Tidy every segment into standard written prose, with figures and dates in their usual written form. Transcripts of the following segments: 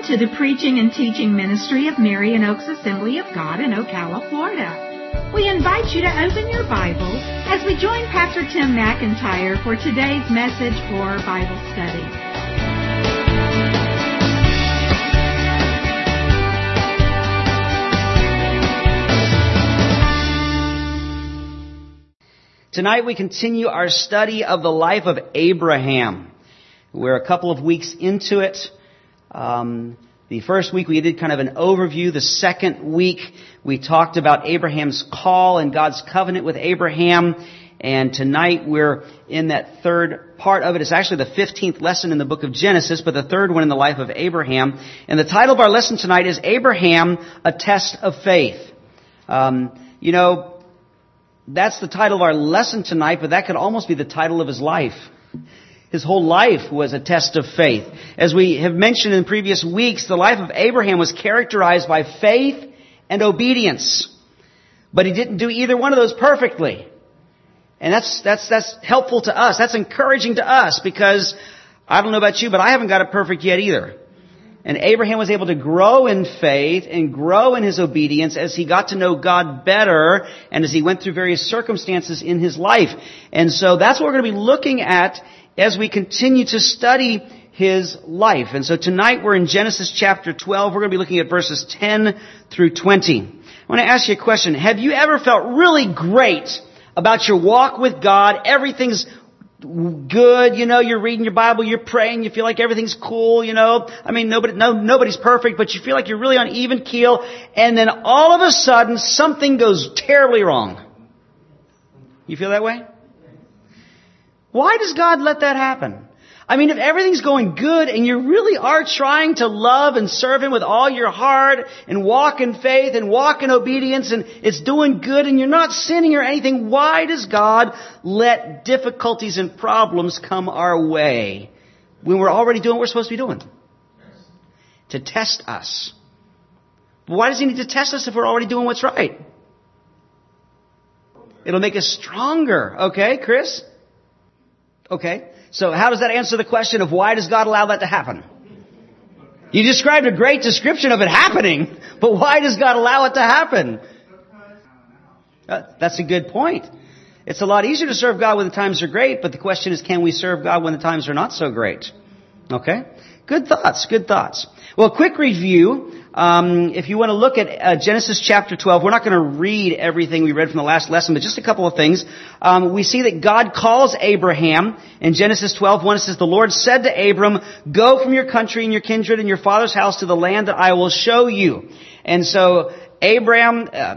to the preaching and teaching ministry of Marion Oaks Assembly of God in Ocala, Florida. We invite you to open your Bible as we join Pastor Tim McIntyre for today's message or Bible study. Tonight we continue our study of the life of Abraham. We're a couple of weeks into it. The first week we did kind of an overview. The second week we talked about Abraham's call and God's covenant with Abraham. And tonight we're in that third part of it. It's actually the 15th lesson in the book of Genesis, but the third one in the life of Abraham. And the title of our lesson tonight is Abraham, a Test of Faith. That's the title of our lesson tonight, but that could almost be the title of his life. His whole life was a test of faith. As we have mentioned in previous weeks, the life of Abraham was characterized by faith and obedience. But he didn't do either one of those perfectly. And that's helpful to us. That's encouraging to us because I don't know about you, but I haven't got it perfect yet either. And Abraham was able to grow in faith and grow in his obedience as he got to know God better and as he went through various circumstances in his life. And so that's what we're going to be looking at as we continue to study his life. And so tonight we're in Genesis chapter 12. We're going to be looking at verses 10 through 20. I want to ask you a question. Have you ever felt really great about your walk with God? Everything's good, you're reading your Bible, you're praying, you feel like everything's cool, I mean, nobody's perfect, but you feel like you're really on even keel, and then all of a sudden, something goes terribly wrong. You feel that way? Why does God let that happen? I mean, if everything's going good and you really are trying to love and serve Him with all your heart and walk in faith and walk in obedience and it's doing good and you're not sinning or anything, why does God let difficulties and problems come our way when we're already doing what we're supposed to be doing? To test us. But why does He need to test us if we're already doing what's right? It'll make us stronger. Okay, Chris? Okay. So how does that answer the question of why does God allow that to happen? You described a great description of it happening, but why does God allow it to happen? That's a good point. It's a lot easier to serve God when the times are great, but the question is, can we serve God when the times are not so great? Okay? Good thoughts, good thoughts. Well, a quick review. If you want to look at Genesis chapter 12, we're not going to read everything we read from the last lesson, but just a couple of things. We see that God calls Abraham in Genesis 12:1. It says, "The Lord said to Abram, go from your country and your kindred and your father's house to the land that I will show you." And so Abraham, I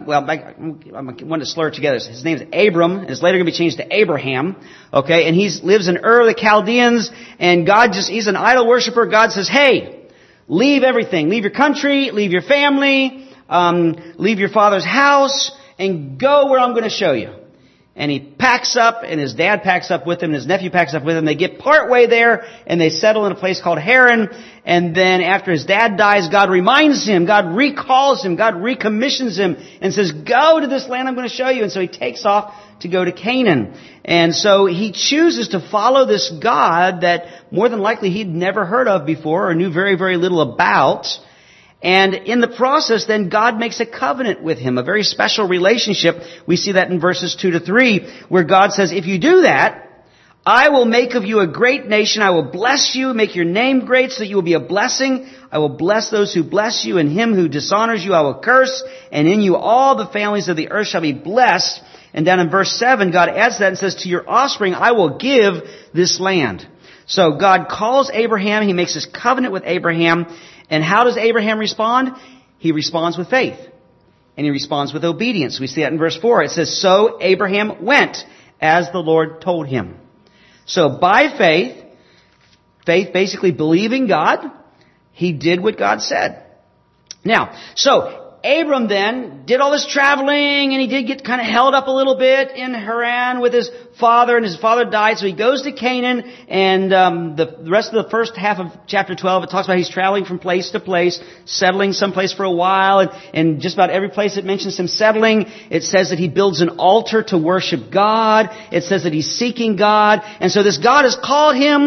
want to slur it together. His name is Abram, and it's later going to be changed to Abraham. Okay, and he lives in Ur of the Chaldeans, and he's an idol worshiper. God says, hey, leave everything. Leave your country, leave your family, leave your father's house, and go where I'm going to show you. And he packs up, and his dad packs up with him, and his nephew packs up with him. They get part way there, and they settle in a place called Haran. And then after his dad dies, God reminds him, God recalls him, God recommissions him, and says, go to this land I'm going to show you. And so he takes off to go to Canaan. And so he chooses to follow this God that more than likely he'd never heard of before or knew very, very little about. And in the process, then God makes a covenant with him, a very special relationship. We see that in verses 2 to 3, where God says, if you do that, I will make of you a great nation. I will bless you, make your name great so that you will be a blessing. I will bless those who bless you, and him who dishonors you I will curse. And in you all the families of the earth shall be blessed. And down in verse 7, God adds that and says, to your offspring I will give this land. So God calls Abraham. He makes his covenant with Abraham. And how does Abraham respond? He responds with faith. And he responds with obedience. We see that in verse 4. It says, so Abraham went as the Lord told him. So by faith basically believing God, he did what God said. Now, so Abram then did all this traveling, and he did get kind of held up a little bit in Haran with his father, and his father died, so he goes to Canaan, and the rest of the first half of chapter 12, it talks about he's traveling from place to place, settling someplace for a while, and just about every place it mentions him settling, it says that he builds an altar to worship God, it says that he's seeking God, and so this God has called him.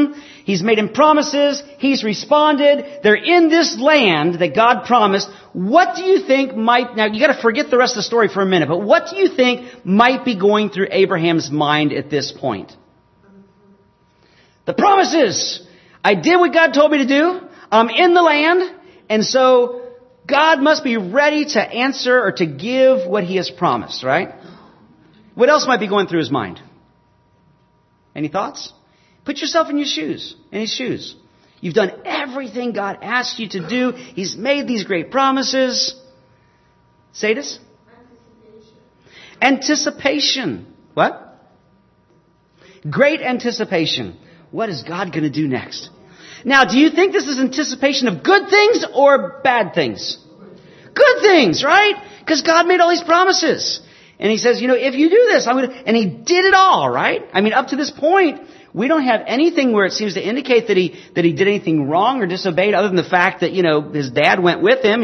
He's made him promises. He's responded. They're in this land that God promised. What do you think now you got to forget the rest of the story for a minute, but what do you think might be going through Abraham's mind at this point? The promises. I did what God told me to do. I'm in the land. And so God must be ready to answer or to give what He has promised, right? What else might be going through his mind? Any thoughts? Put yourself in his shoes. You've done everything God asked you to do. He's made these great promises. Say this. Anticipation. What? Great anticipation. What is God going to do next? Now, do you think this is anticipation of good things or bad things? Good things, right? Because God made all these promises. And He says, if you do this, and He did it all, right? I mean, up to this point, we don't have anything where it seems to indicate that he did anything wrong or disobeyed, other than the fact that, his dad went with him.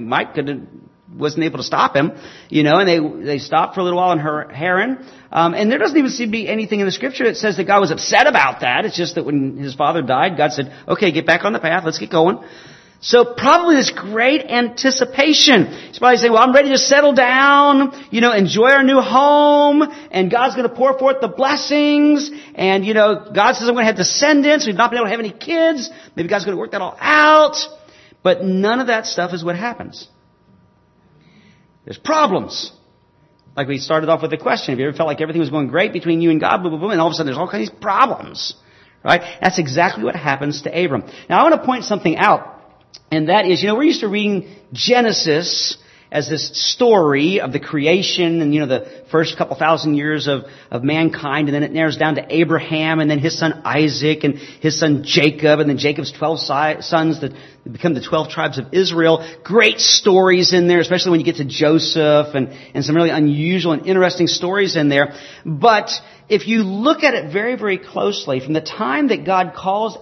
Wasn't able to stop him, and they stopped for a little while in Haran. And there doesn't even seem to be anything in the scripture that says that God was upset about that. It's just that when his father died, God said, okay, get back on the path, let's get going. So probably this great anticipation. He's probably saying, well, I'm ready to settle down, enjoy our new home, and God's going to pour forth the blessings, and, God says I'm going to have descendants, we've not been able to have any kids, maybe God's going to work that all out. But none of that stuff is what happens. There's problems. Like we started off with the question, have you ever felt like everything was going great between you and God, blah, blah, blah, and all of a sudden there's all kinds of problems, right? That's exactly what happens to Abram. Now I want to point something out. And that is, we're used to reading Genesis as this story of the creation and, the first couple thousand years of mankind. And then it narrows down to Abraham and then his son Isaac and his son Jacob and then Jacob's 12 sons that become the 12 tribes of Israel. Great stories in there, especially when you get to Joseph and some really unusual and interesting stories in there. But if you look at it very, very closely, from the time that God calls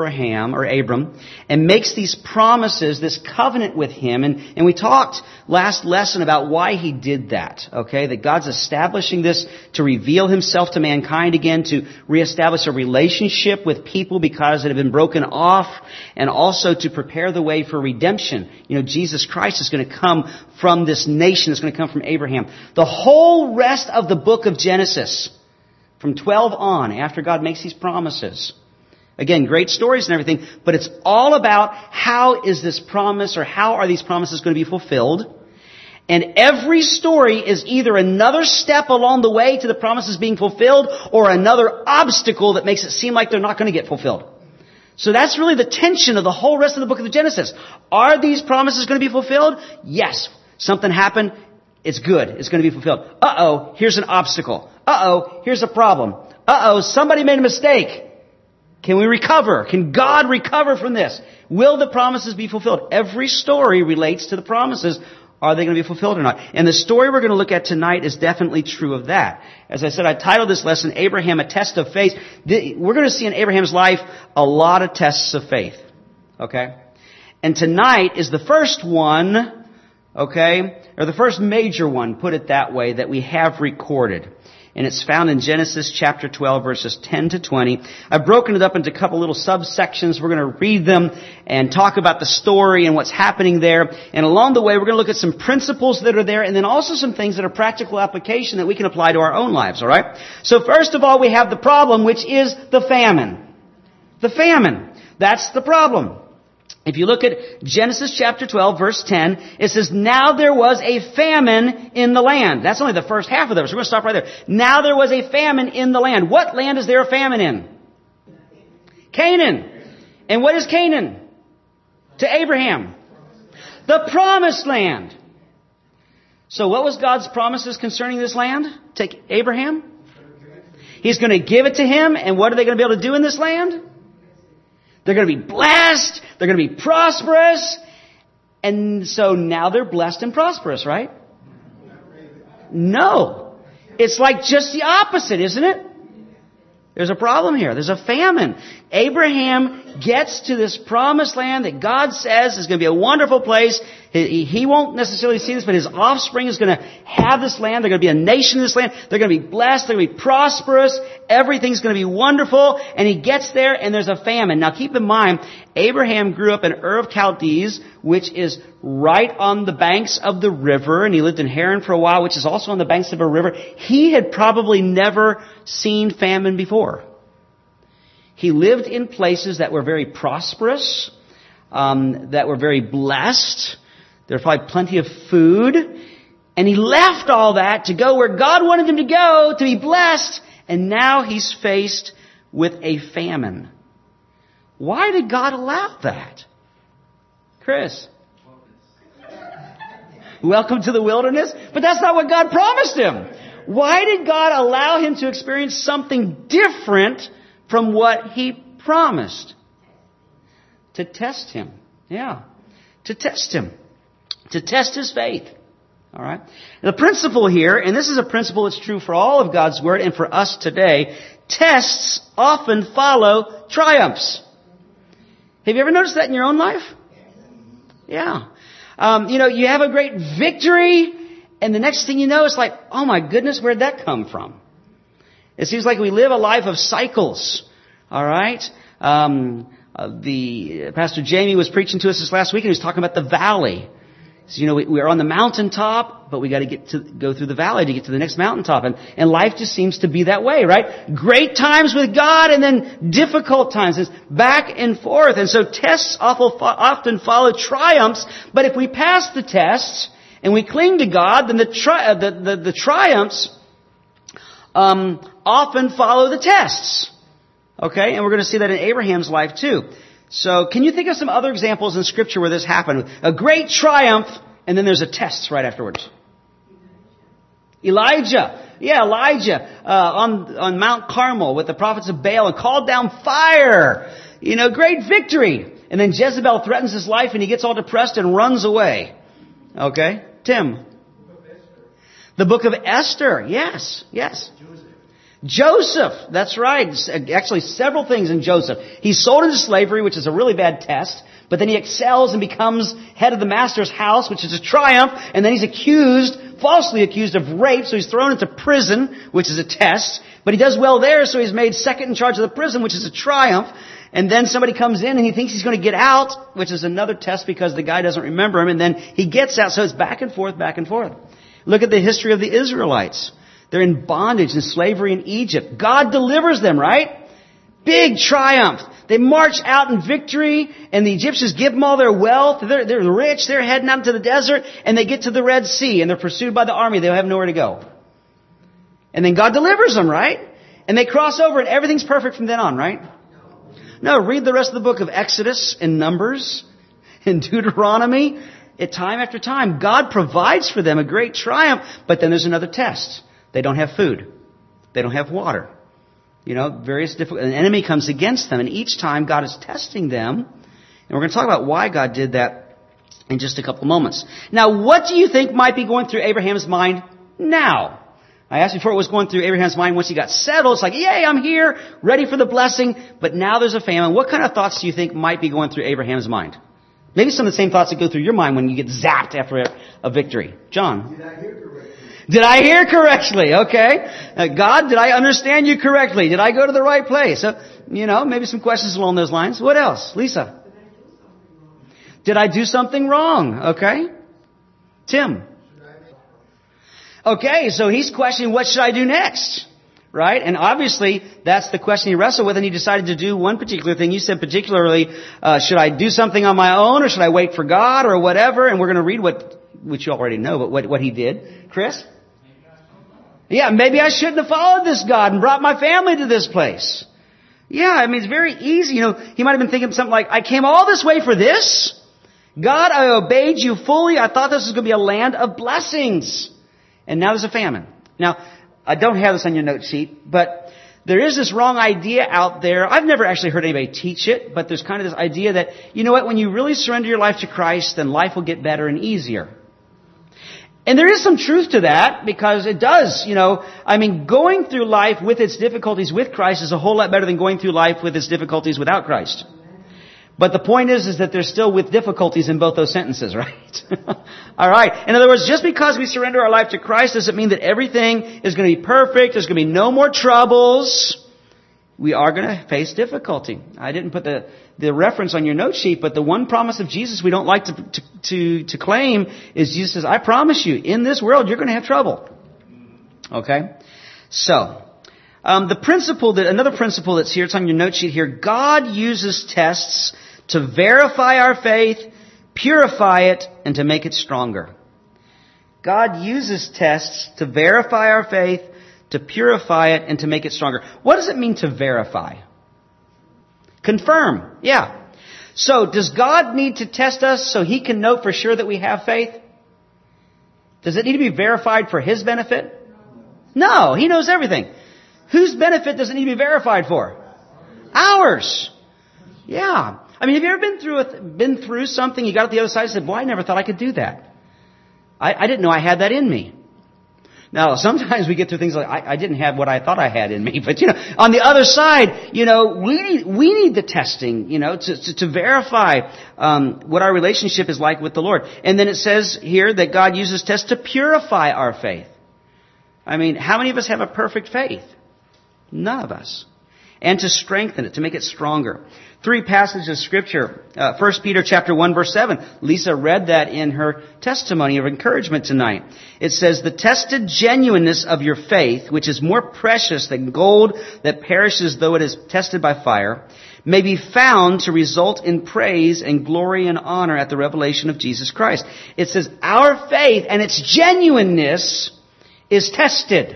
Abram, and makes these promises, this covenant with him, and we talked last lesson about why He did that, okay? That God's establishing this to reveal Himself to mankind again, to reestablish a relationship with people because it had been broken off, and also to prepare the way for redemption. Jesus Christ is going to come from this nation, it's going to come from Abraham. The whole rest of the book of Genesis, from 12 on, after God makes these promises. Again, great stories and everything, but it's all about how is this promise or how are these promises going to be fulfilled. And every story is either another step along the way to the promises being fulfilled or another obstacle that makes it seem like they're not going to get fulfilled. So that's really the tension of the whole rest of the book of Genesis. Are these promises going to be fulfilled? Yes. Something happened. It's good. It's going to be fulfilled. Uh-oh, here's an obstacle. Uh-oh, here's a problem. Uh-oh, somebody made a mistake. Can we recover? Can God recover from this? Will the promises be fulfilled? Every story relates to the promises. Are they going to be fulfilled or not? And the story we're going to look at tonight is definitely true of that. As I said, I titled this lesson, Abraham, a Test of Faith. We're going to see in Abraham's life a lot of tests of faith. Okay? And tonight is the first one, okay, or the first major one, put it that way, that we have recorded. And it's found in Genesis chapter 12, verses 10 to 20. I've broken it up into a couple little subsections. We're going to read them and talk about the story and what's happening there. And along the way, we're going to look at some principles that are there and then also some things that are practical application that we can apply to our own lives, all right? So first of all, we have the problem, which is the famine. The famine. That's the problem. If you look at Genesis chapter 12, verse 10, it says, now there was a famine in the land. That's only the first half of it, so we're going to stop right there. Now there was a famine in the land. What land is there a famine in? Canaan. And what is Canaan? To Abraham. The promised land. So what was God's promises concerning this land to Abraham? He's going to give it to him, and what are they going to be able to do in this land? They're going to be blessed. They're going to be prosperous. And so now they're blessed and prosperous, right? No. It's like just the opposite, isn't it? There's a problem here. There's a famine. Abraham gets to this promised land that God says is going to be a wonderful place. He won't necessarily see this, but his offspring is going to have this land. They're going to be a nation in this land. They're going to be blessed. They're going to be prosperous. Everything's going to be wonderful. And he gets there and there's a famine. Now keep in mind, Abraham grew up in Ur of Chaldees, which is right on the banks of the river. And he lived in Haran for a while, which is also on the banks of a river. He had probably never seen famine before. He lived in places that were very prosperous, that were very blessed. There was probably plenty of food. And he left all that to go where God wanted him to go, to be blessed. And now he's faced with a famine. Why did God allow that? Chris? Welcome to the wilderness. But that's not what God promised him. Why did God allow him to experience something different from what he promised? To test him. Yeah. To test him. To test his faith. All right. The principle here, and this is a principle that's true for all of God's Word and for us today, tests often follow triumphs. Have you ever noticed that in your own life? Yeah. You have a great victory, and the next thing you know, it's like, oh my goodness, where'd that come from? It seems like we live a life of cycles. All right. Pastor Jamie was preaching to us this last week, and he was talking about the valley. So, we're on the mountaintop, but we got to go through the valley to get to the next mountaintop. And life just seems to be that way, right? Great times with God and then difficult times. It's back and forth. And so tests often follow triumphs. But if we pass the tests and we cling to God, then the triumphs often follow the tests. Okay? And we're going to see that in Abraham's life too. So can you think of some other examples in Scripture where this happened? A great triumph, and then there's a test right afterwards. Elijah. Yeah, Elijah on Mount Carmel with the prophets of Baal and called down fire. Great victory. And then Jezebel threatens his life and he gets all depressed and runs away. Okay? Tim. The book of Esther. Yes. Joseph, that's right. Actually, several things in Joseph. He's sold into slavery, which is a really bad test. But then he excels and becomes head of the master's house, which is a triumph. And then he's falsely accused of rape. So he's thrown into prison, which is a test. But he does well there, so he's made second in charge of the prison, which is a triumph. And then somebody comes in and he thinks he's going to get out, which is another test because the guy doesn't remember him. And then he gets out. So it's back and forth, back and forth. Look at the history of the Israelites. They're in bondage and slavery in Egypt. God delivers them, right? Big triumph. They march out in victory, and the Egyptians give them all their wealth. They're rich. They're heading out into the desert, and they get to the Red Sea, and they're pursued by the army. They'll have nowhere to go. And then God delivers them, right? And they cross over, and everything's perfect from then on, right? No, read the rest of the book of Exodus and Numbers and Deuteronomy. Time after time, God provides for them a great triumph, but then there's another test. They don't have food. They don't have water. Various difficult. An enemy comes against them, and each time God is testing them. And we're going to talk about why God did that in just a couple moments. Now, what do you think might be going through Abraham's mind now? I asked before what was going through Abraham's mind once he got settled. It's like, yay, I'm here, ready for the blessing. But now there's a famine. What kind of thoughts do you think might be going through Abraham's mind? Maybe some of the same thoughts that go through your mind when you get zapped after a victory. John? Did I hear correctly? Okay. God, did I understand you correctly? Did I go to the right place? Maybe some questions along those lines. What else? Lisa? Did I do something wrong? Okay. Tim? Okay, so he's questioning, what should I do next? Right? And obviously, that's the question he wrestled with, and he decided to do one particular thing. You said particularly, should I do something on my own, or should I wait for God, or whatever? And we're going to read which you already know, but what he did. Chris? Yeah, maybe I shouldn't have followed this God and brought my family to this place. Yeah, it's very easy. He might have been thinking something like, I came all this way for this. God, I obeyed you fully. I thought this was going to be a land of blessings. And now there's a famine. Now, I don't have this on your note sheet, but there is this wrong idea out there. I've never actually heard anybody teach it, but there's kind of this idea that, when you really surrender your life to Christ, then life will get better and easier. And there is some truth to that, because it does, going through life with its difficulties with Christ is a whole lot better than going through life with its difficulties without Christ. But the point is that there's still with difficulties in both those sentences, right? All right. In other words, just because we surrender our life to Christ doesn't mean that everything is going to be perfect. There's going to be no more troubles. We are going to face difficulty. I didn't put the reference on your note sheet, but the one promise of Jesus we don't like to claim is Jesus says, I promise you, in this world you're going to have trouble. Okay? So, another principle that's here, it's on your note sheet here, God uses tests to verify our faith, purify it, and to make it stronger. God uses tests to verify our faith, to purify it, and to make it stronger. What does it mean to verify? Confirm. Yeah. So, does God need to test us so He can know for sure that we have faith? Does it need to be verified for His benefit? No. He knows everything. Whose benefit does it need to be verified for? Ours. Yeah. Have you ever been through something, you got to the other side and said, boy, I never thought I could do that. I didn't know I had that in me. Now, sometimes we get through things like, I didn't have what I thought I had in me. But, on the other side, we need the testing, to verify what our relationship is like with the Lord. And then it says here that God uses tests to purify our faith. How many of us have a perfect faith? None of us. And to strengthen it, to make it stronger. 3 passages of Scripture. 1 Peter chapter 1, verse 7. Lisa read that in her testimony of encouragement tonight. It says, the tested genuineness of your faith, which is more precious than gold that perishes though it is tested by fire, may be found to result in praise and glory and honor at the revelation of Jesus Christ. It says, our faith and its genuineness is tested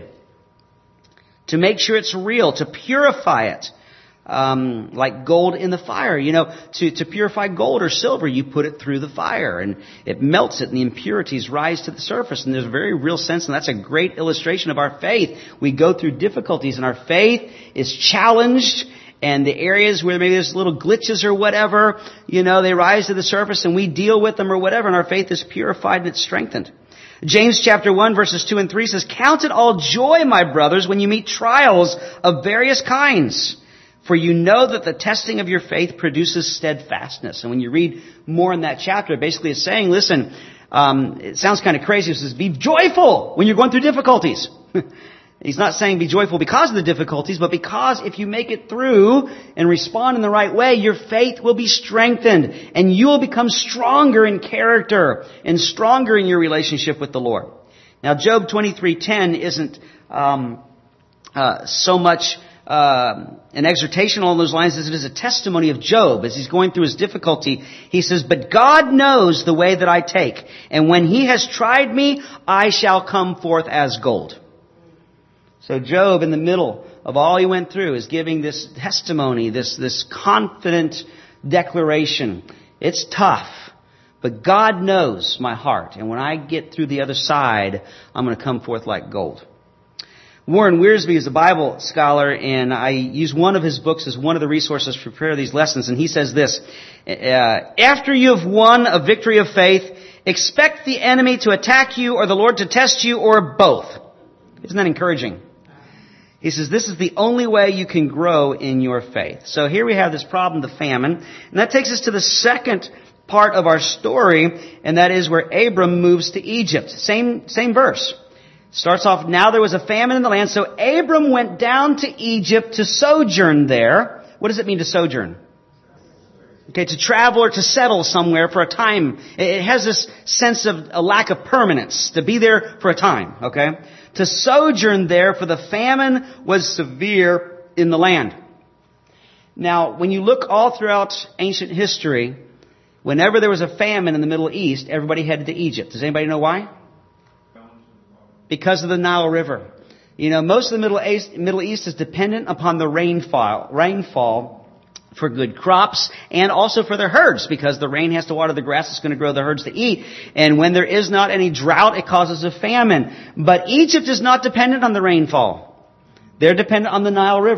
to make sure it's real, to purify it. Like gold in the fire. To purify gold or silver, you put it through the fire and it melts it and the impurities rise to the surface. And there's a very real sense, and that's a great illustration of our faith. We go through difficulties and our faith is challenged, and the areas where maybe there's little glitches or whatever, they rise to the surface and we deal with them or whatever, and our faith is purified and it's strengthened. James chapter 1 verses 2 and 3 says, count it all joy, my brothers, when you meet trials of various kinds. For you know that the testing of your faith produces steadfastness. And when you read more in that chapter, basically it's saying, listen, it sounds kind of crazy. It says, be joyful when you're going through difficulties. He's not saying be joyful because of the difficulties, but because if you make it through and respond in the right way, your faith will be strengthened and you will become stronger in character and stronger in your relationship with the Lord. Now, Job 23:10 isn't so much an exhortation along those lines as it is a testimony of Job as he's going through his difficulty. He says, but God knows the way that I take, and when He has tried me, I shall come forth as gold. So Job, in the middle of all he went through, is giving this testimony, this confident declaration. It's tough, but God knows my heart, and when I get through the other side, I'm going to come forth like gold. Warren Wiersbe is a Bible scholar, and I use one of his books as one of the resources to prepare these lessons, and he says this, after you have won a victory of faith, expect the enemy to attack you or the Lord to test you or both. Isn't that encouraging? He says this is the only way you can grow in your faith. So here we have this problem, the famine, and that takes us to the second part of our story, and that is where Abram moves to Egypt. Same verse. Starts off, now there was a famine in the land, so Abram went down to Egypt to sojourn there. What does it mean to sojourn? Okay, to travel or to settle somewhere for a time. It has this sense of a lack of permanence, to be there for a time, okay? To sojourn there, for the famine was severe in the land. Now, when you look all throughout ancient history, whenever there was a famine in the Middle East, everybody headed to Egypt. Does anybody know why? Because of the Nile River. Most of the Middle East is dependent upon the rainfall for good crops and also for their herds, because the rain has to water the grass that's going to grow the herds to eat. And when there is not any drought, it causes a famine. But Egypt is not dependent on the rainfall. They're dependent on the Nile River.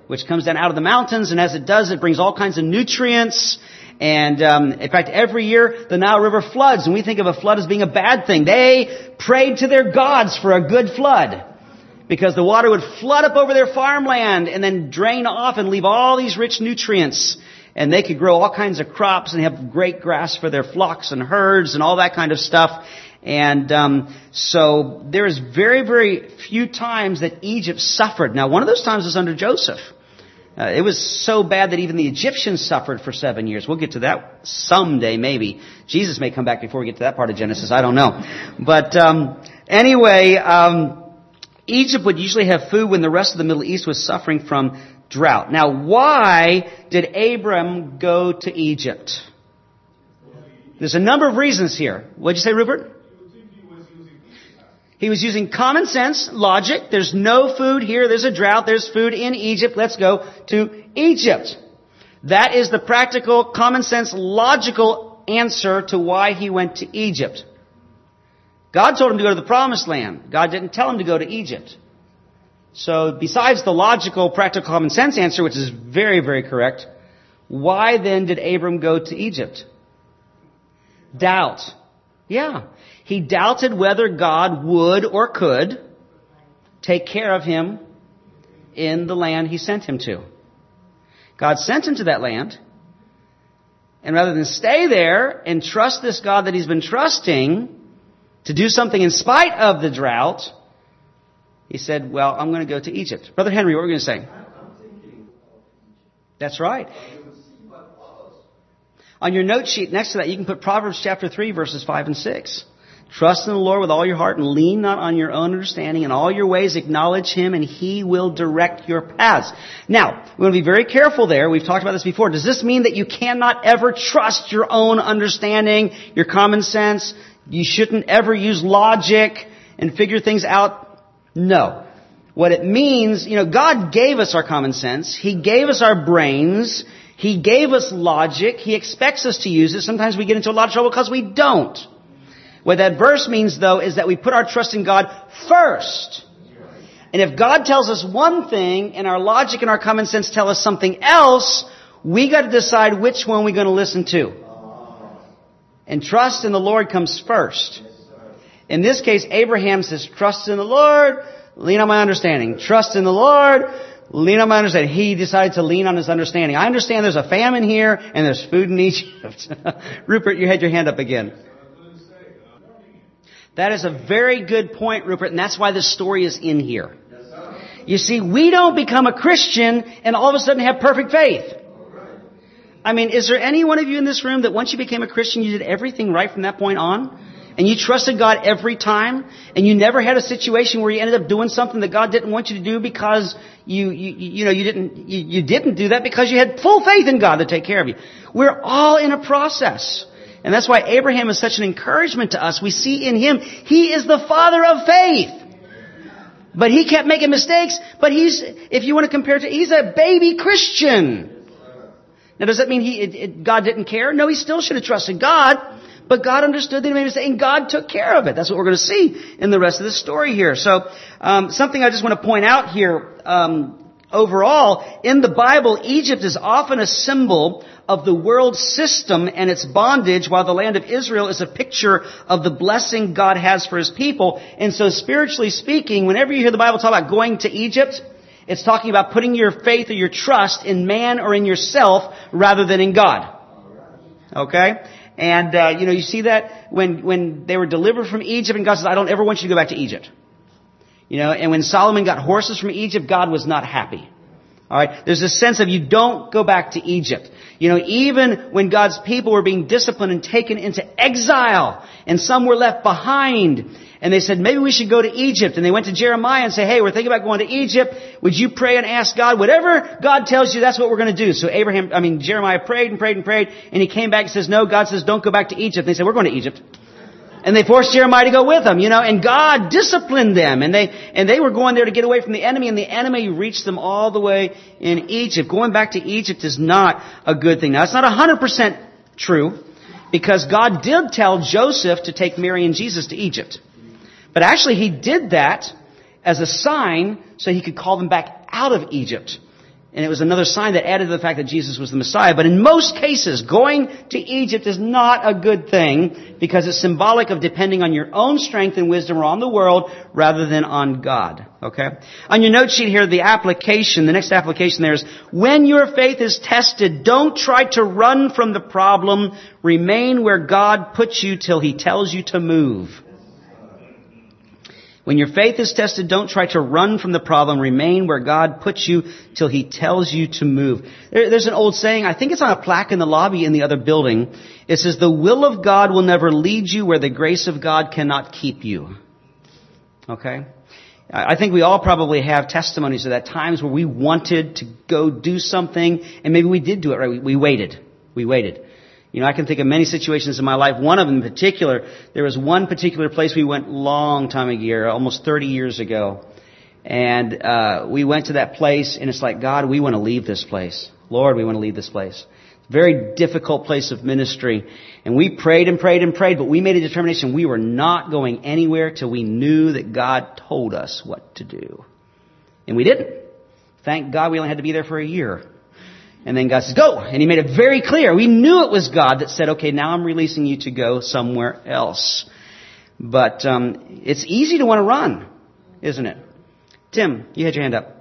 which comes down out of the mountains, and as it does, it brings all kinds of nutrients. And in fact, every year the Nile River floods, and we think of a flood as being a bad thing. They prayed to their gods for a good flood, because the water would flood up over their farmland and then drain off and leave all these rich nutrients. And they could grow all kinds of crops and have great grass for their flocks and herds and all that kind of stuff. And so there is very, very few times that Egypt suffered. Now, one of those times was under Joseph. It was so bad that even the Egyptians suffered for 7 years. We'll get to that someday, maybe. Jesus may come back before we get to that part of Genesis. I don't know. But anyway, Egypt would usually have food when the rest of the Middle East was suffering from drought. Now, why did Abram go to Egypt? There's a number of reasons here. What'd you say, Rupert? He was using common sense, logic. There's no food here. There's a drought. There's food in Egypt. Let's go to Egypt. That is the practical, common sense, logical answer to why he went to Egypt. God told him to go to the Promised Land. God didn't tell him to go to Egypt. So besides the logical, practical, common sense answer, which is very, very correct, why then did Abram go to Egypt? Doubt. Yeah. He doubted whether God would or could take care of him in the land he sent him to. God sent him to that land. And rather than stay there and trust this God that he's been trusting to do something in spite of the drought, he said, well, I'm going to go to Egypt. Brother Henry, what were you going to say? That's right. On your note sheet next to that, you can put Proverbs chapter 3, verses 5 and 6. Trust in the Lord with all your heart and lean not on your own understanding. In all your ways acknowledge Him and He will direct your paths. Now, we want to be very careful there. We've talked about this before. Does this mean that you cannot ever trust your own understanding, your common sense? You shouldn't ever use logic and figure things out? No. What it means, God gave us our common sense. He gave us our brains. He gave us logic. He expects us to use it. Sometimes we get into a lot of trouble because we don't. What that verse means, though, is that we put our trust in God first. And if God tells us one thing and our logic and our common sense tell us something else, we got to decide which one we're going to listen to. And trust in the Lord comes first. In this case, Abraham says, trust in the Lord, lean on my understanding. Trust in the Lord, lean on my understanding. He decided to lean on his understanding. I understand there's a famine here and there's food in Egypt. Rupert, you had your hand up again. That is a very good point, Rupert, and that's why this story is in here. You see, we don't become a Christian and all of a sudden have perfect faith. I mean, is there any one of you in this room that once you became a Christian, you did everything right from that point on? And you trusted God every time? And you never had a situation where you ended up doing something that God didn't want you to do because you didn't do that because you had full faith in God to take care of you. We're all in a process. And that's why Abraham is such an encouragement to us. We see in him, he is the father of faith. But he kept making mistakes. But if you want to compare it to, he's a baby Christian. Now, does that mean God didn't care? No, he still should have trusted God. But God understood that he made a mistake, and God took care of it. That's what we're going to see in the rest of the story here. So, something I just want to point out here, overall, in the Bible, Egypt is often a symbol of the world system and its bondage, while the land of Israel is a picture of the blessing God has for His people. And so, spiritually speaking, whenever you hear the Bible talk about going to Egypt, it's talking about putting your faith or your trust in man or in yourself rather than in God. Okay? And, you see that when they were delivered from Egypt and God says, I don't ever want you to go back to Egypt. And when Solomon got horses from Egypt, God was not happy. Alright? There's a sense of you don't go back to Egypt. Even when God's people were being disciplined and taken into exile, and some were left behind, and they said, maybe we should go to Egypt. And they went to Jeremiah and said, hey, we're thinking about going to Egypt. Would you pray and ask God? Whatever God tells you, that's what we're going to do. So Jeremiah prayed and prayed and prayed. And he came back and says, no, God says, don't go back to Egypt. And they said, we're going to Egypt. And they forced Jeremiah to go with them, and God disciplined them. And they were going there to get away from the enemy, and the enemy reached them all the way in Egypt. Going back to Egypt is not a good thing. Now, it's not 100% true, because God did tell Joseph to take Mary and Jesus to Egypt. But actually, He did that as a sign so He could call them back out of Egypt. And it was another sign that added to the fact that Jesus was the Messiah. But in most cases, going to Egypt is not a good thing because it's symbolic of depending on your own strength and wisdom or on the world rather than on God. Okay? On your note sheet here, the next application there is, when your faith is tested, don't try to run from the problem. Remain where God puts you till He tells you to move. When your faith is tested, don't try to run from the problem. Remain where God puts you till He tells you to move. There's an old saying, I think it's on a plaque in the lobby in the other building. It says, the will of God will never lead you where the grace of God cannot keep you. Okay? I think we all probably have testimonies of that, times where we wanted to go do something, and maybe we did do it right. We waited. You know, I can think of many situations in my life. One of them in particular, there was one particular place we went long time ago, almost 30 years ago. And we went to that place, and it's like, God, we want to leave this place. Lord, we want to leave this place. Very difficult place of ministry. And we prayed and prayed and prayed, but we made a determination we were not going anywhere till we knew that God told us what to do. And we didn't. Thank God we only had to be there for a year. And then God says, go. And He made it very clear. We knew it was God that said, okay, now I'm releasing you to go somewhere else. But it's easy to want to run, isn't it? Tim, you had your hand up.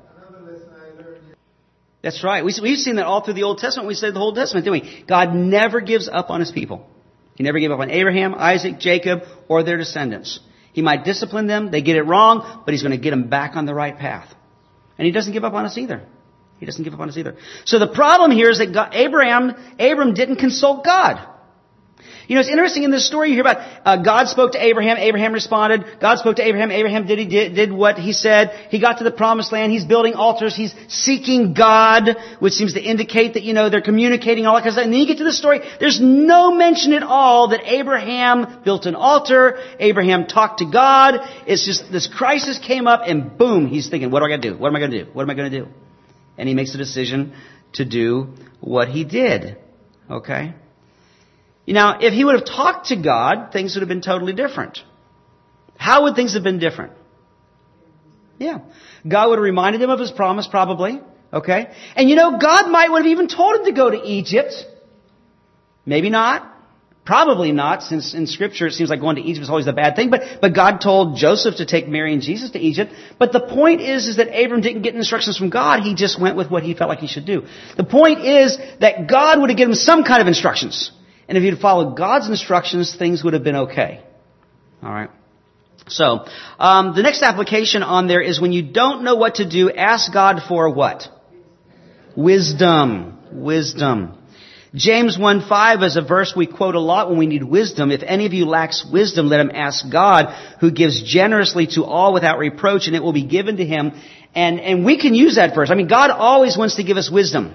That's right. We've seen that all through the Old Testament. We said the whole Testament, didn't we? God never gives up on His people. He never gave up on Abraham, Isaac, Jacob, or their descendants. He might discipline them. They get it wrong, but He's going to get them back on the right path. And He doesn't give up on us either. He doesn't give up on us either. So the problem here is that Abram didn't consult God. You know, it's interesting in this story, you hear about God spoke to Abraham, Abraham responded. God spoke to Abraham, Abraham did what He said. He got to the promised land, he's building altars, he's seeking God, which seems to indicate that, you know, they're communicating, all that kind of stuff. And then you get to the story, there's no mention at all that Abraham built an altar, Abraham talked to God. It's just this crisis came up and boom, he's thinking, what do I got to do? What am I going to do? What am I going to do? And he makes the decision to do what he did. Okay? Now, if he would have talked to God, things would have been totally different. How would things have been different? Yeah. God would have reminded him of His promise, probably. Okay? And you know, God might would have even told him to go to Egypt. Maybe not. Probably not, since in Scripture it seems like going to Egypt is always a bad thing. But God told Joseph to take Mary and Jesus to Egypt. But the point is that Abram didn't get instructions from God. He just went with what he felt like he should do. The point is that God would have given him some kind of instructions. And if he'd followed God's instructions, things would have been okay. All right. So, the next application on there is when you don't know what to do, ask God for what? Wisdom. Wisdom. James 1:5 is a verse we quote a lot when we need wisdom. If any of you lacks wisdom, let him ask God, who gives generously to all without reproach, and it will be given to him. And we can use that verse. I mean, God always wants to give us wisdom.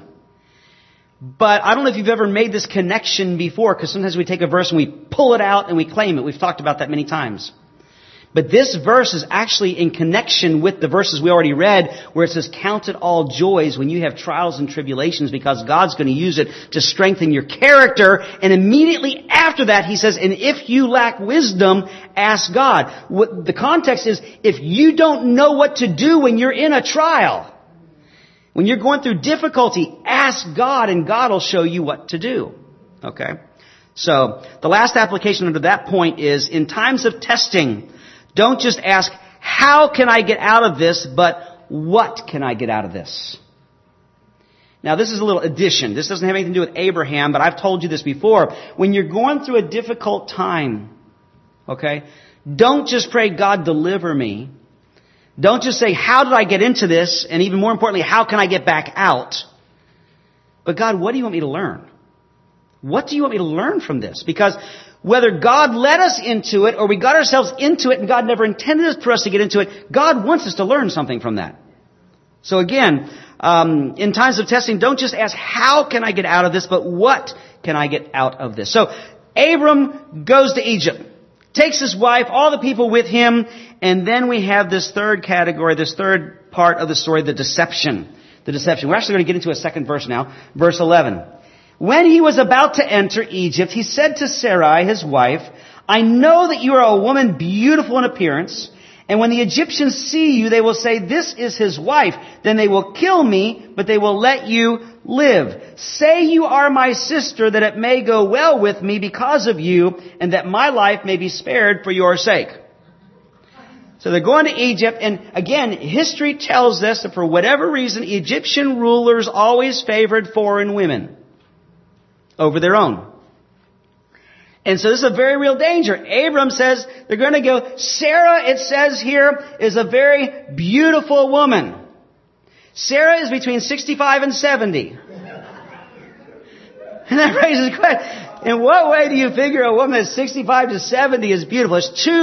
But I don't know if you've ever made this connection before, because sometimes we take a verse and we pull it out and we claim it. We've talked about that many times. But this verse is actually in connection with the verses we already read, where it says, count it all joys when you have trials and tribulations, because God's going to use it to strengthen your character. And immediately after that, He says, and if you lack wisdom, ask God. What the context is, if you don't know what to do when you're in a trial, when you're going through difficulty, ask God and God will show you what to do. Okay? So, the last application under that point is, in times of testing, don't just ask, how can I get out of this, but what can I get out of this? Now, this is a little addition. This doesn't have anything to do with Abraham, but I've told you this before. When you're going through a difficult time, okay, don't just pray, God, deliver me. Don't just say, how did I get into this? And even more importantly, how can I get back out? But God, what do you want me to learn? What do you want me to learn from this? Because whether God led us into it or we got ourselves into it and God never intended for us to get into it, God wants us to learn something from that. So again, in times of testing, don't just ask, how can I get out of this, but what can I get out of this? So Abram goes to Egypt, takes his wife, all the people with him, and then we have this third category, this third part of the story, the deception. The deception. We're actually going to get into a second verse now, verse 11. When he was about to enter Egypt, he said to Sarai, his wife, I know that you are a woman beautiful in appearance, And when the Egyptians see you, they will say, this is his wife. Then they will kill me, but they will let you live. Say you are my sister, that it may go well with me because of you, and that my life may be spared for your sake. So they're going to Egypt, and again, history tells us that for whatever reason, Egyptian rulers always favored foreign women over their own. And so this is a very real danger. Abram says they're going to go. Sarah, it says here, is a very beautiful woman. Sarah is between 65 and 70. And that raises the question, in what way do you figure a woman that's 65 to 70 is beautiful?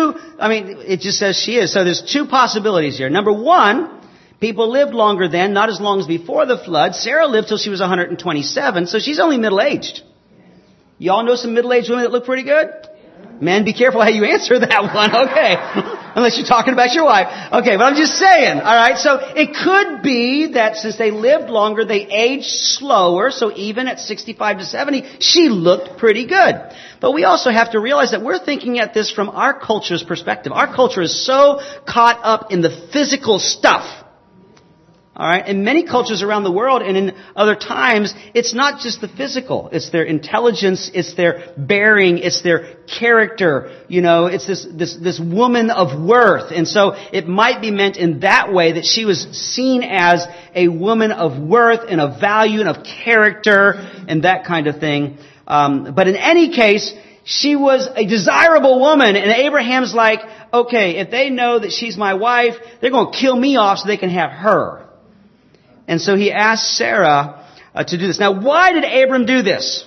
It just says she is. So there's two possibilities here. Number one, people lived longer then, not as long as before the flood. Sarah lived till she was 127, so she's only middle-aged. Y'all know some middle-aged women that look pretty good? Men, be careful how you answer that one, okay? Unless you're talking about your wife. Okay, but I'm just saying, alright? So it could be that since they lived longer, they aged slower, so even at 65 to 70, she looked pretty good. But we also have to realize that we're thinking at this from our culture's perspective. Our culture is so caught up in the physical stuff. Alright, in many cultures around the world and in other times, it's not just the physical. It's their intelligence, it's their bearing, it's their character. It's this woman of worth. And so it might be meant in that way that she was seen as a woman of worth and of value and of character and that kind of thing. But in any case, she was a desirable woman, and Abraham's like, okay, if they know that she's my wife, they're going to kill me off so they can have her. And so he asked Sarah to do this. Now, why did Abram do this?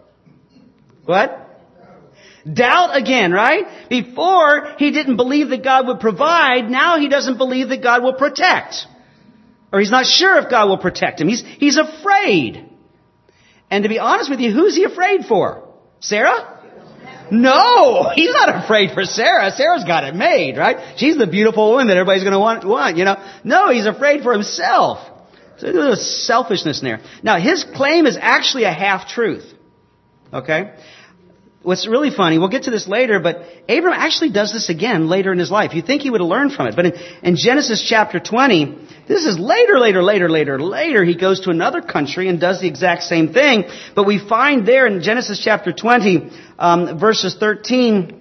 What? Doubt again, right? Before, he didn't believe that God would provide. Now he doesn't believe that God will protect. Or he's not sure if God will protect him. He's afraid. And to be honest with you, who's he afraid for? Sarah? No, he's not afraid for Sarah. Sarah's got it made, right? She's the beautiful woman that everybody's going to want, No, he's afraid for himself. So there's a selfishness in there. Now, his claim is actually a half-truth. Okay? What's really funny, we'll get to this later, but Abram actually does this again later in his life. You'd think he would have learned from it. But in Genesis chapter 20, this is later, he goes to another country and does the exact same thing. But we find there in Genesis chapter 20, verses 12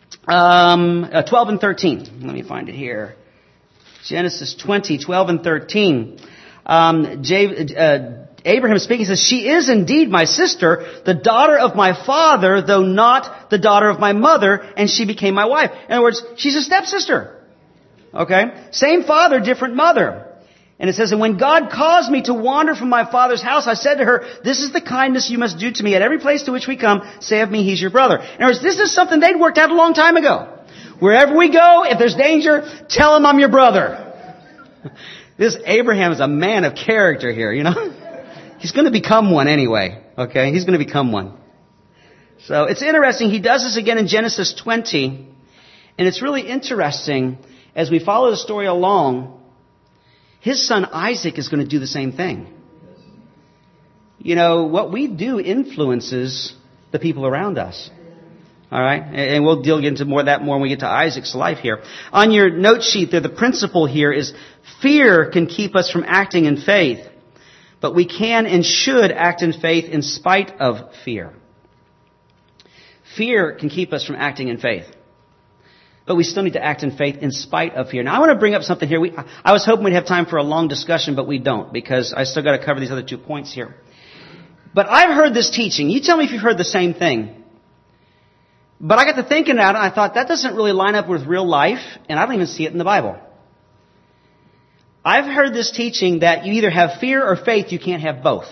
and 13. Let me find it here. Genesis 20, 12 and 13. Abraham speaking says, she is indeed my sister, the daughter of my father, though not the daughter of my mother, and she became my wife. In other words, she's a stepsister. Okay? Same father, different mother. And it says, and when God caused me to wander from my father's house, I said to her, this is the kindness you must do to me. At every place to which we come, say of me, he's your brother. In other words, this is something they'd worked out a long time ago. Wherever we go, if there's danger, tell him I'm your brother. This Abraham is a man of character here, He's going to become one anyway, okay? He's going to become one. So it's interesting. He does this again in Genesis 20. And it's really interesting as we follow the story along, his son Isaac is going to do the same thing. What we do influences the people around us. All right? And we'll deal into that more when we get to Isaac's life here. On your note sheet there, the principle here is fear can keep us from acting in faith, but we can and should act in faith in spite of fear. Fear can keep us from acting in faith, but we still need to act in faith in spite of fear. Now, I want to bring up something here. I was hoping we'd have time for a long discussion, but we don't, because I still got to cover these other 2 points here. But I've heard this teaching. You tell me if you've heard the same thing. But I got to thinking about it, and I thought, that doesn't really line up with real life, and I don't even see it in the Bible. I've heard this teaching that you either have fear or faith, you can't have both.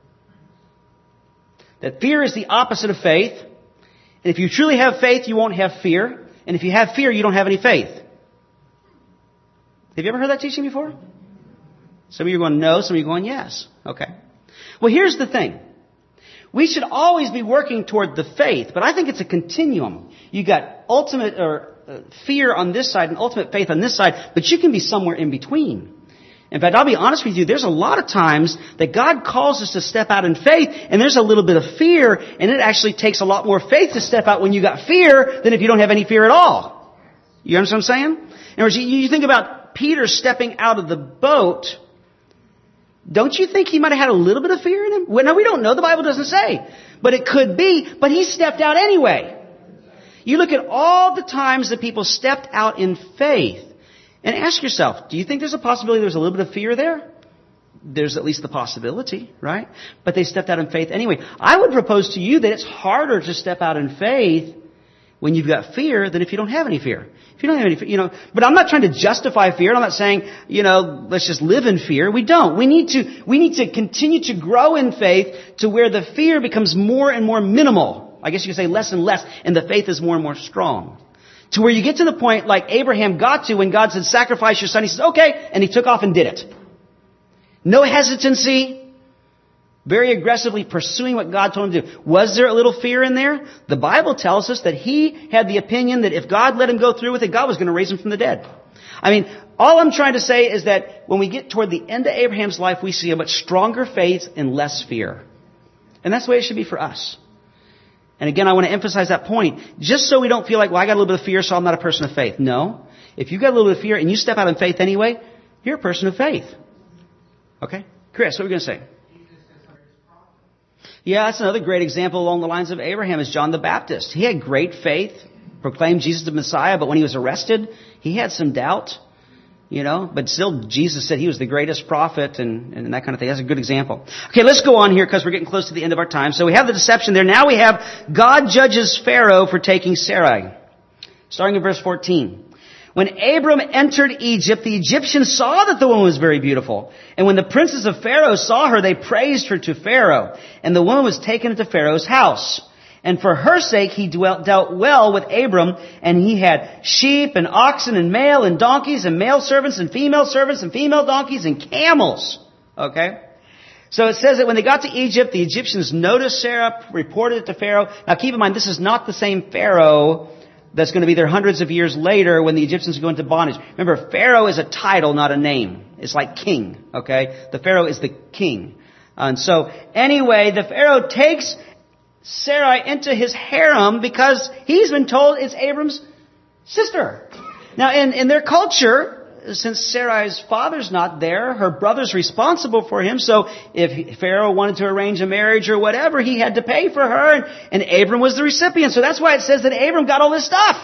That fear is the opposite of faith, and if you truly have faith, you won't have fear, and if you have fear, you don't have any faith. Have you ever heard that teaching before? Some of you are going, no, some of you are going, yes. Okay. Well, here's the thing. We should always be working toward the faith, but I think it's a continuum. You got ultimate fear on this side and ultimate faith on this side, but you can be somewhere in between. In fact, I'll be honest with you, there's a lot of times that God calls us to step out in faith, and there's a little bit of fear, and it actually takes a lot more faith to step out when you got fear than if you don't have any fear at all. You understand what I'm saying? In other words, you think about Peter stepping out of the boat. Don't you think he might have had a little bit of fear in him? Well, no, we don't know. The Bible doesn't say. But it could be. But he stepped out anyway. You look at all the times that people stepped out in faith. And ask yourself, do you think there's a possibility there's a little bit of fear there? There's at least the possibility, right? But they stepped out in faith anyway. I would propose to you that it's harder to step out in faith when you've got fear than if you don't have any fear. If you don't have any fear, but I'm not trying to justify fear. I'm not saying, let's just live in fear. We don't. We need to continue to grow in faith to where the fear becomes more and more minimal. I guess you could say less and less, and the faith is more and more strong. To where you get to the point like Abraham got to when God said, sacrifice your son. He says, okay. And he took off and did it. No hesitancy. Very aggressively pursuing what God told him to do. Was there a little fear in there? The Bible tells us that he had the opinion that if God let him go through with it, God was going to raise him from the dead. I mean, all I'm trying to say is that when we get toward the end of Abraham's life, we see a much stronger faith and less fear. And that's the way it should be for us. And again, I want to emphasize that point. Just so we don't feel like, well, I got a little bit of fear, so I'm not a person of faith. No. If you've got a little bit of fear and you step out in faith anyway, you're a person of faith. Okay? Chris, what are we going to say? Yeah, that's another great example along the lines of Abraham is John the Baptist. He had great faith, proclaimed Jesus the Messiah, but when he was arrested, he had some doubt, but still Jesus said he was the greatest prophet and that kind of thing. That's a good example. Okay, let's go on here because we're getting close to the end of our time. So we have the deception there. Now we have God judges Pharaoh for taking Sarai. Starting in verse 14. When Abram entered Egypt, the Egyptians saw that the woman was very beautiful. And when the princes of Pharaoh saw her, they praised her to Pharaoh. And the woman was taken into Pharaoh's house. And for her sake, he dealt well with Abram. And he had sheep and oxen and male and donkeys and male servants and female donkeys and camels. Okay? So it says that when they got to Egypt, the Egyptians noticed Sarah, reported it to Pharaoh. Now keep in mind, this is not the same Pharaoh that's going to be there hundreds of years later when the Egyptians go into bondage. Remember, Pharaoh is a title, not a name. It's like king, okay? The Pharaoh is the king. And so, anyway, the Pharaoh takes Sarai into his harem because he's been told it's Abram's sister. Now, in their culture, since Sarai's father's not there, her brother's responsible for him. So if Pharaoh wanted to arrange a marriage or whatever, he had to pay for her, and Abram was the recipient. So that's why it says that Abram got all this stuff.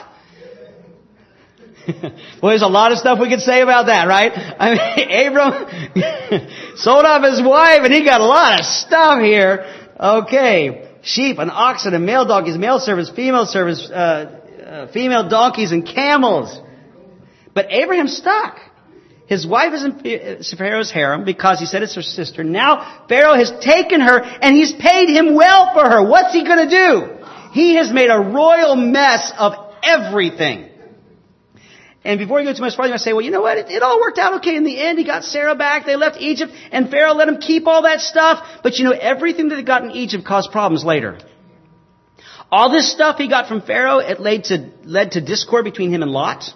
Well, there's a lot of stuff we could say about that, right? I mean, Abram sold off his wife, and he got a lot of stuff here. Okay, sheep and oxen and male donkeys, male servants, female female donkeys and camels. But Abraham's stuck. His wife is in Pharaoh's harem because he said it's her sister. Now Pharaoh has taken her and he's paid him well for her. What's he going to do? He has made a royal mess of everything. And before you go too much farther, I say, well, you know what? It all worked out okay in the end. He got Sarah back. They left Egypt and Pharaoh let him keep all that stuff. But everything that they got in Egypt caused problems later. All this stuff he got from Pharaoh, it led to discord between him and Lot.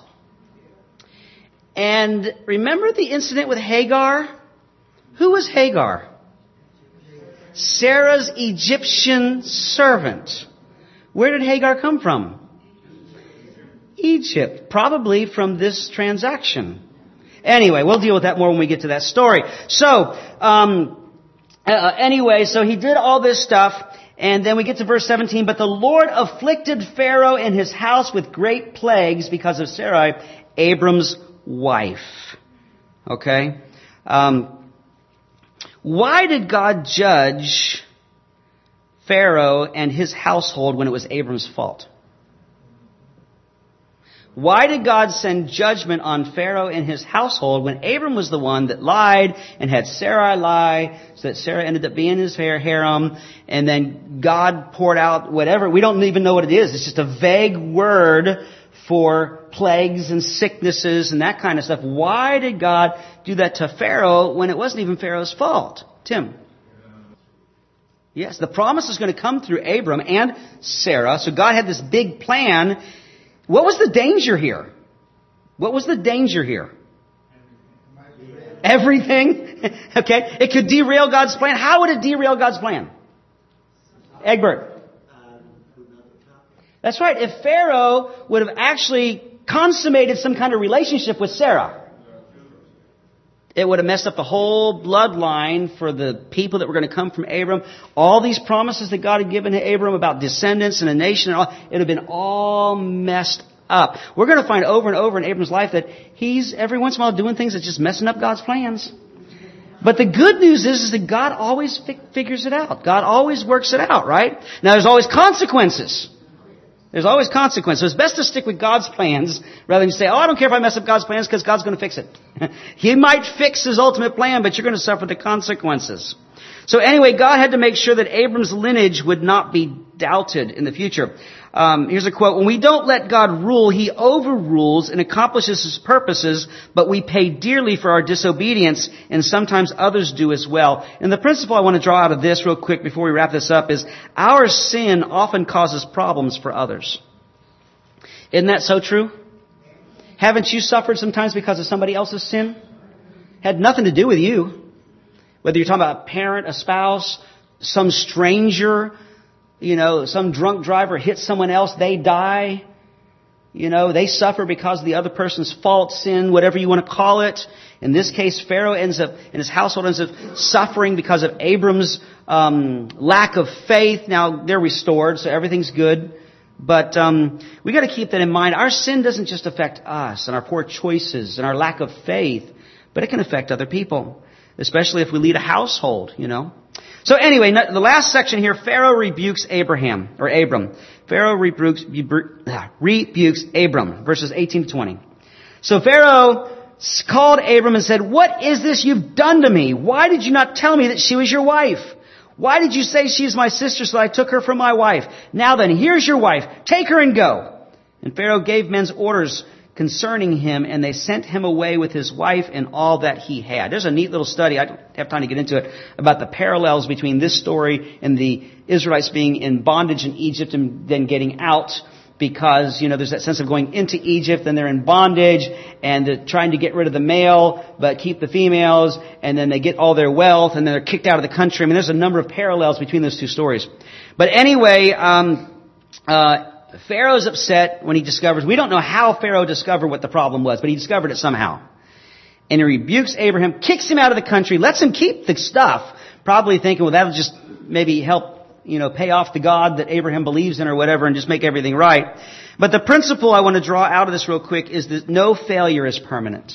And remember the incident with Hagar? Who was Hagar? Sarah's Egyptian servant. Where did Hagar come from? Egypt. Probably from this transaction. Anyway, we'll deal with that more when we get to that story. So, anyway, so he did all this stuff. And then we get to verse 17. But the Lord afflicted Pharaoh and his house with great plagues because of Sarai, Abram's wife. Okay? Why did God judge Pharaoh and his household when it was Abram's fault? Why did God send judgment on Pharaoh and his household when Abram was the one that lied and had Sarai lie, so that Sarah ended up being in his harem, and then God poured out whatever? We don't even know what it is. It's just a vague word for plagues and sicknesses and that kind of stuff. Why did God do that to Pharaoh when it wasn't even Pharaoh's fault? Tim? Yes, the promise is going to come through Abram and Sarah. So God had this big plan. What was the danger here? What was the danger here? Everything. Okay. It could derail God's plan. How would it derail God's plan? Egbert. That's right. If Pharaoh would have actually consummated some kind of relationship with Sarah. It would have messed up the whole bloodline for the people that were going to come from Abram. All these promises that God had given to Abram about descendants and a nation, and all, it would have been all messed up. We're going to find over and over in Abram's life that he's every once in a while doing things that's just messing up God's plans. But the good news is that God always figures it out. God always works it out, right? Now there's always consequences. There's always consequences. So it's best to stick with God's plans rather than say, I don't care if I mess up God's plans because God's going to fix it. He might fix His ultimate plan, but you're going to suffer the consequences. So anyway, God had to make sure that Abram's lineage would not be doubted in the future. Here's a quote. When we don't let God rule, He overrules and accomplishes His purposes, but we pay dearly for our disobedience, and sometimes others do as well. And the principle I want to draw out of this real quick before we wrap this up is our sin often causes problems for others. Isn't that so true? Haven't you suffered sometimes because of somebody else's sin? Had nothing to do with you. Whether you're talking about a parent, a spouse, some stranger, some drunk driver hits someone else, they die. They suffer because of the other person's fault, sin, whatever you want to call it. In this case, Pharaoh ends up, and his household ends up suffering because of Abram's lack of faith. Now, they're restored, so everything's good. But we got to keep that in mind. Our sin doesn't just affect us and our poor choices and our lack of faith, but it can affect other people, especially if we lead a household, So anyway, the last section here, Pharaoh rebukes Abram. Pharaoh rebukes Abram, verses 18 to 20. So Pharaoh called Abram and said, "What is this you've done to me? Why did you not tell me that she was your wife? Why did you say she is my sister, so I took her for my wife? Now then, here's your wife. Take her and go." And Pharaoh gave men's orders concerning him, and they sent him away with his wife and all that he had. There's a neat little study, I don't have time to get into it, about the parallels between this story and the Israelites being in bondage in Egypt and then getting out, because, there's that sense of going into Egypt and they're in bondage and they're trying to get rid of the male but keep the females, and then they get all their wealth and then they're kicked out of the country. I mean, there's a number of parallels between those two stories. But anyway, Pharaoh's upset when he discovers, we don't know how Pharaoh discovered what the problem was, but he discovered it somehow. And he rebukes Abraham, kicks him out of the country, lets him keep the stuff, probably thinking, well, that'll just maybe help, pay off the God that Abraham believes in or whatever and just make everything right. But the principle I want to draw out of this real quick is that no failure is permanent.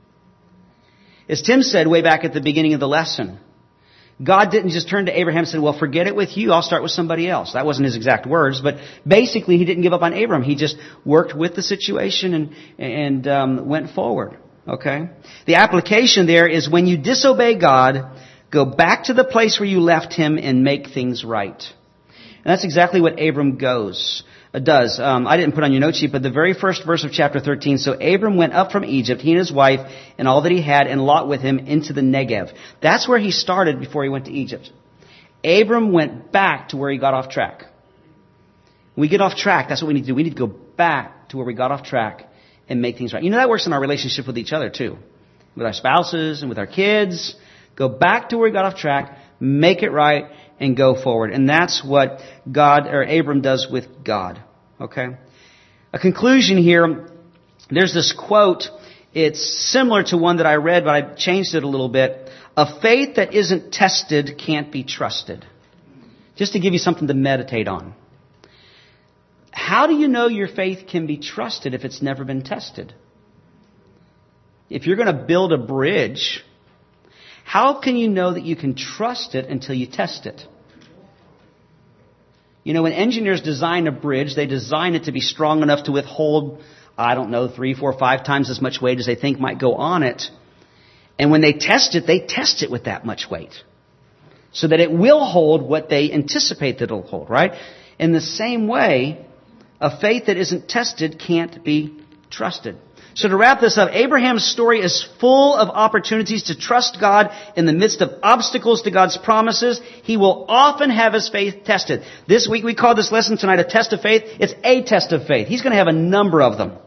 As Tim said way back at the beginning of the lesson, God didn't just turn to Abraham and say, well, forget it with you, I'll start with somebody else. That wasn't his exact words, but basically he didn't give up on Abraham. He just worked with the situation and went forward. Okay? The application there is when you disobey God, go back to the place where you left Him and make things right. And that's exactly what Abram does. I didn't put on your note sheet, but the very first verse of chapter 13. So Abram went up from Egypt, he and his wife, and all that he had, and Lot with him, into the Negev. That's where he started before he went to Egypt. Abram went back to where he got off track. When we get off track, that's what we need to do. We need to go back to where we got off track and make things right. That works in our relationship with each other too. With our spouses and with our kids. Go back to where we got off track, make it right, and go forward. And that's what Abram does with God. Okay? A conclusion here, there's this quote, it's similar to one that I read, but I changed it a little bit. A faith that isn't tested can't be trusted. Just to give you something to meditate on. How do you know your faith can be trusted if it's never been tested? If you're going to build a bridge, how can you know that you can trust it until you test it? When engineers design a bridge, they design it to be strong enough to withhold, 3, 4, 5 times as much weight as they think might go on it. And when they test it with that much weight. So that it will hold what they anticipate that it'll hold, right? In the same way, a faith that isn't tested can't be trusted. So to wrap this up, Abraham's story is full of opportunities to trust God in the midst of obstacles to God's promises. He will often have his faith tested. This week we call this lesson tonight a test of faith. It's a test of faith. He's going to have a number of them.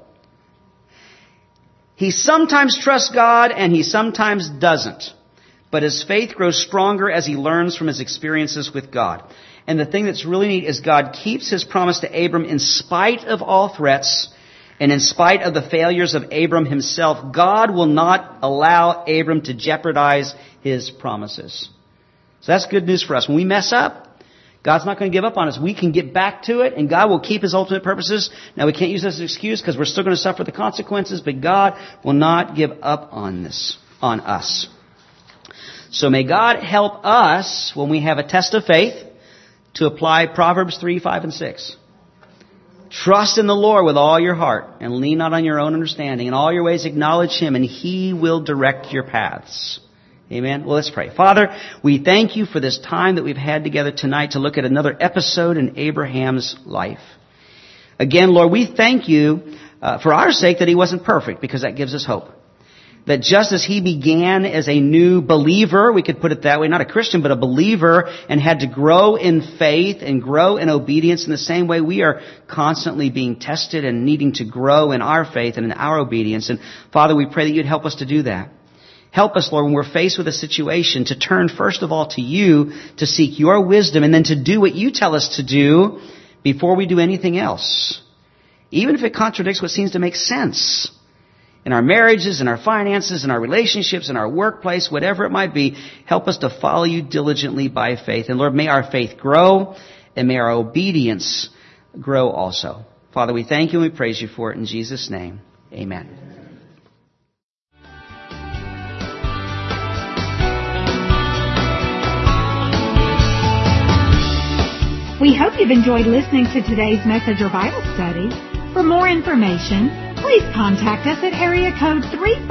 He sometimes trusts God and he sometimes doesn't. But his faith grows stronger as he learns from his experiences with God. And the thing that's really neat is God keeps his promise to Abram in spite of all threats. And in spite of the failures of Abram himself, God will not allow Abram to jeopardize his promises. So that's good news for us. When we mess up, God's not going to give up on us. We can get back to it, and God will keep His ultimate purposes. Now, we can't use this as an excuse because we're still going to suffer the consequences, but God will not give up on us. So may God help us when we have a test of faith to apply Proverbs 3, 5, and 6. Trust in the Lord with all your heart and lean not on your own understanding. In all your ways acknowledge Him, and He will direct your paths. Amen. Well, let's pray. Father, we thank You for this time that we've had together tonight to look at another episode in Abraham's life. Again, Lord, we thank You for our sake that he wasn't perfect, because that gives us hope. That just as he began as a new believer, we could put it that way, not a Christian, but a believer, and had to grow in faith and grow in obedience, in the same way we are constantly being tested and needing to grow in our faith and in our obedience. And Father, we pray that You'd help us to do that. Help us, Lord, when we're faced with a situation, to turn first of all to You, to seek Your wisdom, and then to do what You tell us to do before we do anything else. Even if it contradicts what seems to make sense. In our marriages, in our finances, in our relationships, in our workplace, whatever it might be, help us to follow You diligently by faith. And Lord, may our faith grow, and may our obedience grow also. Father, we thank You and we praise You for it in Jesus' name. Amen. We hope you've enjoyed listening to today's message or Bible study. For more information, please contact us at area code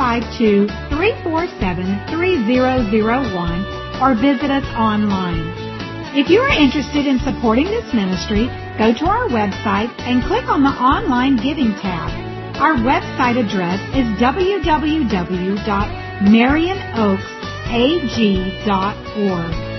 352-347-3001 or visit us online. If you are interested in supporting this ministry, go to our website and click on the Online Giving tab. Our website address is www.marionoaksag.org.